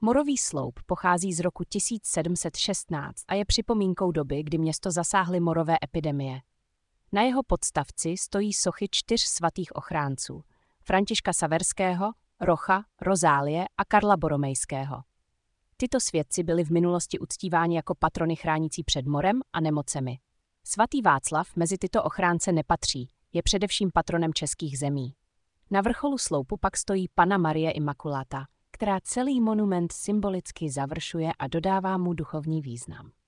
Morový sloup pochází z roku 1716 a je připomínkou doby, kdy město zasáhly morové epidemie. Na jeho podstavci stojí sochy 4 svatých ochránců: Františka Saverského, Rocha, Rozálie a Karla Boromejského. Tyto světci byli v minulosti uctíváni jako patrony chránící před morem a nemocemi. Svatý Václav mezi tyto ochránce nepatří, je především patronem českých zemí. Na vrcholu sloupu pak stojí Panna Marie Immaculata, která celý monument symbolicky završuje a dodává mu duchovní význam.